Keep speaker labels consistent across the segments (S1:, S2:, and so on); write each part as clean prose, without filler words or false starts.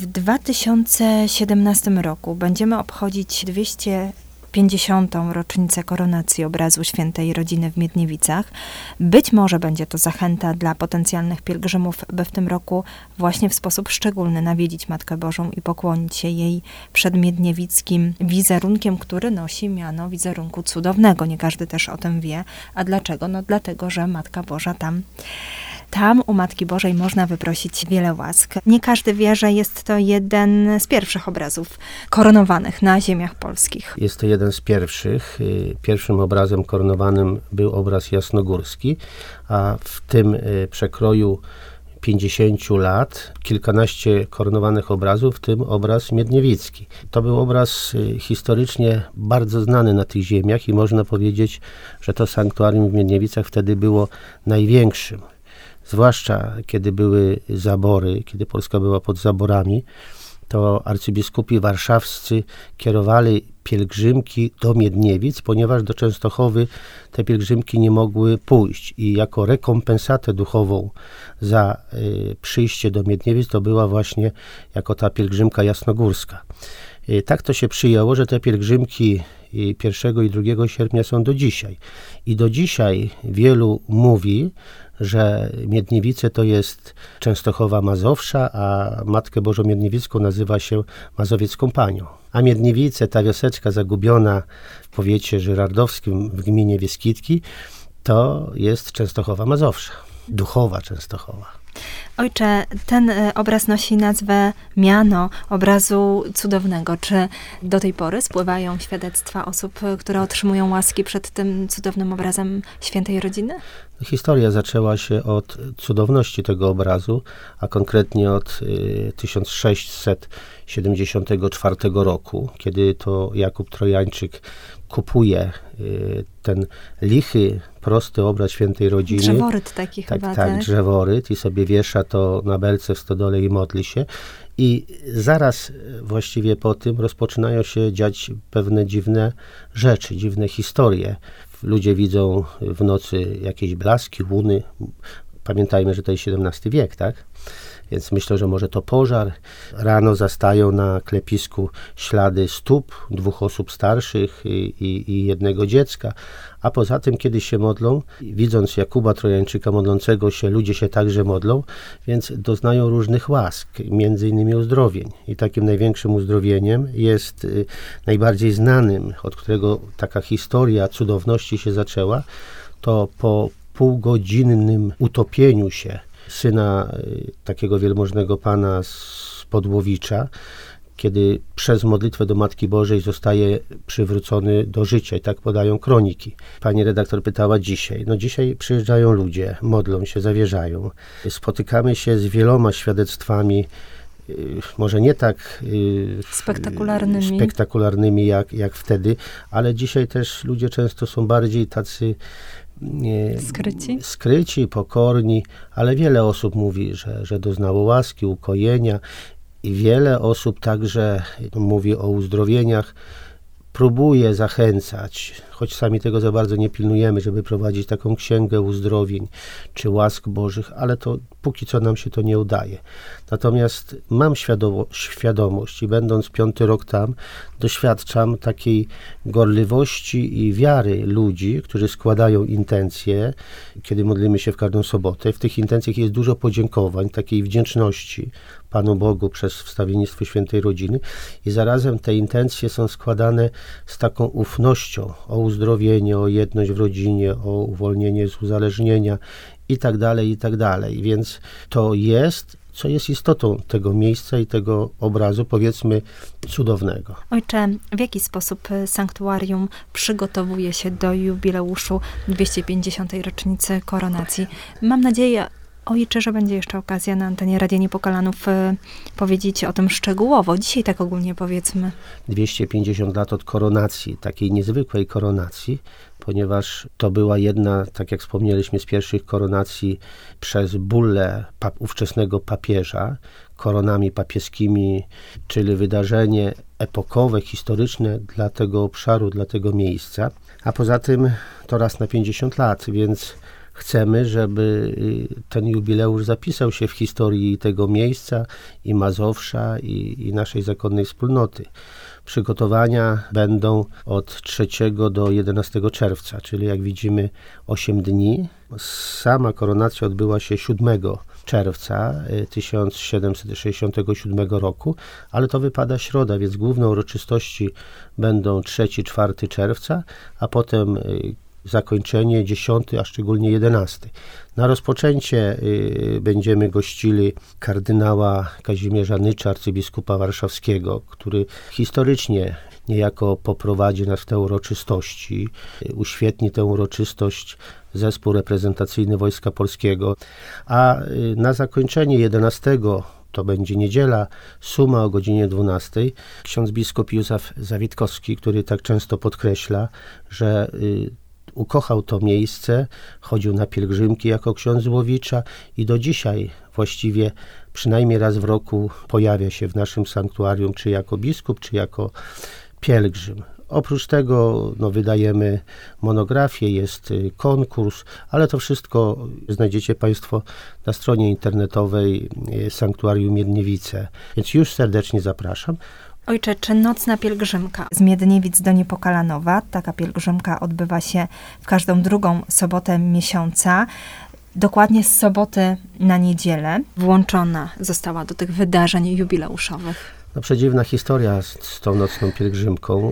S1: W 2017 roku będziemy obchodzić 250. rocznicę koronacji obrazu Świętej Rodziny w Miedniewicach. Być może będzie to zachęta dla potencjalnych pielgrzymów, by w tym roku właśnie w sposób szczególny nawiedzić Matkę Bożą i pokłonić się jej przed miedniewickim wizerunkiem, który nosi miano wizerunku cudownego. Nie każdy też o tym wie. A dlaczego? No dlatego, że Matka Boża tam u Matki Bożej można wyprosić wiele łask. Nie każdy wie, że jest to jeden z pierwszych obrazów koronowanych na ziemiach polskich.
S2: Jest to jeden z pierwszych. Pierwszym obrazem koronowanym był obraz jasnogórski, a w tym przekroju 50 lat kilkanaście koronowanych obrazów, w tym obraz miedniewicki. To był obraz historycznie bardzo znany na tych ziemiach i można powiedzieć, że to sanktuarium w Miedniewicach wtedy było największym. Zwłaszcza kiedy były zabory, kiedy Polska była pod zaborami, to arcybiskupi warszawscy kierowali pielgrzymki do Miedniewic, ponieważ do Częstochowy te pielgrzymki nie mogły pójść i jako rekompensatę duchową za przyjście do Miedniewic to była właśnie jako ta pielgrzymka jasnogórska. Tak to się przyjęło, że te pielgrzymki 1 i 2 sierpnia są do dzisiaj. I do dzisiaj wielu mówi, że Miedniewice to jest Częstochowa Mazowsza, a Matkę Bożą Miedniewicką nazywa się Mazowiecką Panią. A Miedniewice, ta wioseczka zagubiona w powiecie żyrardowskim w gminie Wieskitki, to jest Częstochowa Mazowsza, duchowa Częstochowa.
S1: Ojcze, ten obraz nosi nazwę miano obrazu cudownego. Czy do tej pory spływają świadectwa osób, które otrzymują łaski przed tym cudownym obrazem Świętej Rodziny?
S2: Historia zaczęła się od cudowności tego obrazu, a konkretnie od 1674 roku, kiedy to Jakub Trojańczyk kupuje ten lichy, prosty obraz Świętej Rodziny.
S1: Drzeworyt taki chyba.
S2: Tak, drzeworyt i sobie wiesza to na belce w stodole i modli się. I zaraz właściwie po tym rozpoczynają się dziać pewne dziwne rzeczy, dziwne historie. Ludzie widzą w nocy jakieś blaski, łuny. Pamiętajmy, że to jest XVII wiek, tak? Więc myślę, że może to pożar. Rano zastają na klepisku ślady stóp 2 osób starszych i jednego dziecka. A poza tym, kiedy się modlą, widząc Jakuba Trojańczyka modlącego się, ludzie się także modlą, więc doznają różnych łask, między innymi uzdrowień. I takim największym uzdrowieniem jest najbardziej znanym, od którego taka historia cudowności się zaczęła, to po półgodzinnym utopieniu się syna takiego wielmożnego pana z Podłowicza, kiedy przez modlitwę do Matki Bożej zostaje przywrócony do życia i tak podają kroniki. Pani redaktor pytała dzisiaj. No dzisiaj przyjeżdżają ludzie, modlą się, zawierzają. Spotykamy się z wieloma świadectwami, może nie tak spektakularnymi jak wtedy, ale dzisiaj też ludzie często są bardziej tacy skryci, pokorni, ale wiele osób mówi, że doznało łaski, ukojenia i wiele osób także mówi o uzdrowieniach, próbuje zachęcać, choć sami tego za bardzo nie pilnujemy, żeby prowadzić taką księgę uzdrowień czy łask Bożych, ale to póki co nam się to nie udaje. Natomiast mam świadomość i będąc 5. rok tam, doświadczam takiej gorliwości i wiary ludzi, którzy składają intencje, kiedy modlimy się w każdą sobotę. W tych intencjach jest dużo podziękowań, takiej wdzięczności Panu Bogu przez wstawiennictwo Świętej Rodziny i zarazem te intencje są składane z taką ufnością o uzdrowienie, o jedność w rodzinie, o uwolnienie z uzależnienia i tak dalej. Więc to jest, co jest istotą tego miejsca i tego obrazu, powiedzmy, cudownego.
S1: Ojcze, w jaki sposób sanktuarium przygotowuje się do jubileuszu 250. rocznicy koronacji? Mam nadzieję, ojcze, że będzie jeszcze okazja na antenie Radia Niepokalanów powiedzieć o tym szczegółowo. Dzisiaj tak ogólnie powiedzmy. 250
S2: lat od koronacji, takiej niezwykłej koronacji, ponieważ to była jedna, tak jak wspomnieliśmy, z pierwszych koronacji przez bullę ówczesnego papieża, koronami papieskimi, czyli wydarzenie epokowe, historyczne dla tego obszaru, dla tego miejsca. A poza tym to raz na 50 lat, więc chcemy, żeby ten jubileusz zapisał się w historii tego miejsca i Mazowsza i naszej zakonnej wspólnoty. Przygotowania będą od 3 do 11 czerwca, czyli jak widzimy 8 dni. Sama koronacja odbyła się 7 czerwca 1767 roku, ale to wypada środa, więc główne uroczystości będą 3-4 czerwca, a potem zakończenie 10, a szczególnie 11. Na rozpoczęcie będziemy gościli kardynała Kazimierza Nycza, arcybiskupa warszawskiego, który historycznie niejako poprowadzi nas w te uroczystości, uświetni tę uroczystość zespół reprezentacyjny Wojska Polskiego, a na zakończenie 11 to będzie niedziela, suma o godzinie 12. Ksiądz biskup Józef Zawitkowski, który tak często podkreśla, że ukochał to miejsce, chodził na pielgrzymki jako ksiądz z Łowicza i do dzisiaj właściwie przynajmniej raz w roku pojawia się w naszym sanktuarium, czy jako biskup, czy jako pielgrzym. Oprócz tego wydajemy monografię, jest konkurs, ale to wszystko znajdziecie Państwo na stronie internetowej Sanktuarium Miedniewice, więc już serdecznie zapraszam.
S1: Ojcze, czy nocna pielgrzymka z Miedniewic do Niepokalanowa, taka pielgrzymka odbywa się w każdą drugą sobotę miesiąca, dokładnie z soboty na niedzielę, włączona została do tych wydarzeń jubileuszowych?
S2: Przedziwna historia z tą nocną pielgrzymką.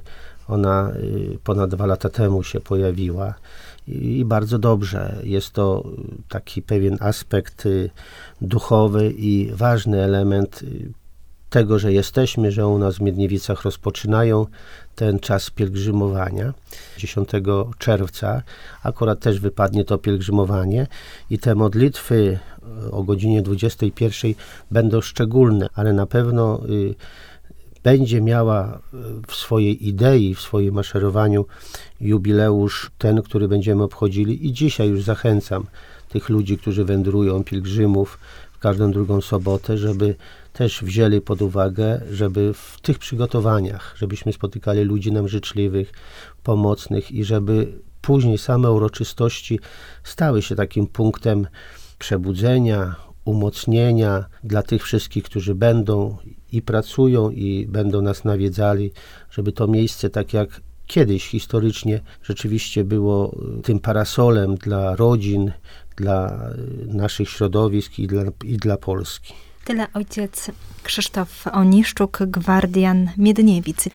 S2: Ona ponad 2 lata temu się pojawiła i bardzo dobrze. Jest to taki pewien aspekt duchowy i ważny element tego, że jesteśmy, że u nas w Miedniewicach rozpoczynają ten czas pielgrzymowania. 10 czerwca akurat też wypadnie to pielgrzymowanie i te modlitwy o godzinie 21 będą szczególne, ale na pewno będzie miała w swojej idei, w swoim maszerowaniu jubileusz ten, który będziemy obchodzili i dzisiaj już zachęcam tych ludzi, którzy wędrują, pielgrzymów w każdą drugą sobotę, żeby też wzięli pod uwagę, żeby w tych przygotowaniach, żebyśmy spotykali ludzi nam życzliwych, pomocnych i żeby później same uroczystości stały się takim punktem przebudzenia, umocnienia dla tych wszystkich, którzy będą i pracują i będą nas nawiedzali, żeby to miejsce, tak jak kiedyś historycznie rzeczywiście było tym parasolem dla rodzin, dla naszych środowisk i dla Polski.
S1: Tyle ojciec Krzysztof Oniszczuk, gwardian Miedniewic.